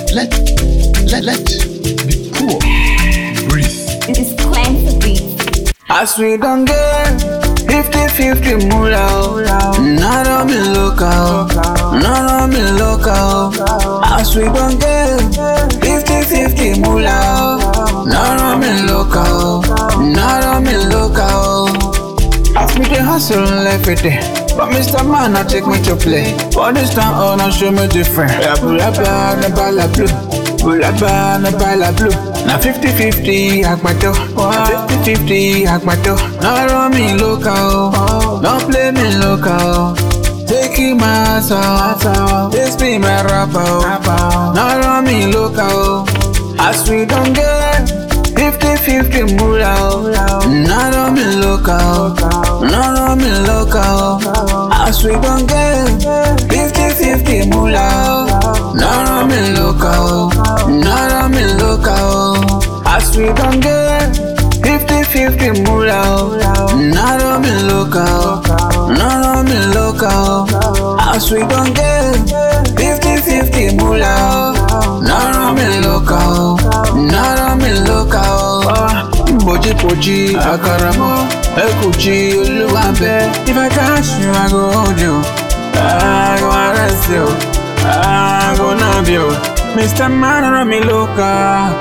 Let be poor. Breathe. It's plenty beats. As we don't get 50-50 moolah, not on me local, not on me local. As we don't get 50-50 moolah, not on me local, not on me local. As me dey hustle every day, but Mr. Man I take me to play. For this time on I show me different. Bulaba na bala blue, bulaba na bala blue. Na 50-50 agbato, 50-50 agbato. Now run me local, don't play me local. Taking my soul, this be my rapper. Now run me local. As we don't get 50-50 moolah, not on me local, not on me local. As we don't get 50-50 moolah, not on me local, not on me local. As we don't get 50-50 moolah, not on me local, not on me local. As we don't get 50-50 moolah, not on me local, not on me local. Boji, Akaramo, Ekuchi, Oluwabe. If I catch you, I go hold you. I go arrest you. I go nab you. Mr. Man, on me local.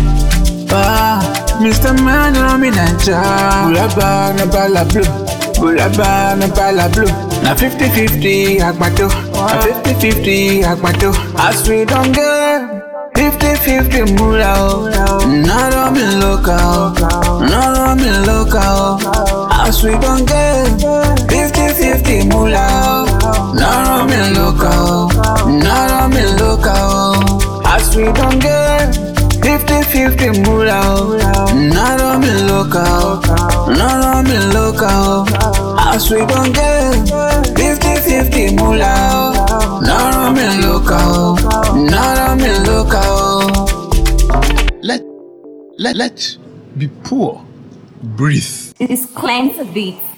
Mr. Man, on me Naija. Bulaba na bala blue. Bulaba na bala blue. Na 50-50 agbato. Na 50-50 agbato. As we don't get 50-50 moolah, not on me local, not on me local. As we don't get 50-50 moolah, not on me local, not on me local. As we don't get 50-50 moolah, not on me local, not on me local. As we don't get 50-50 moolah, not on me local, not on me local. Let be poor. Breathe. It's plenty beats.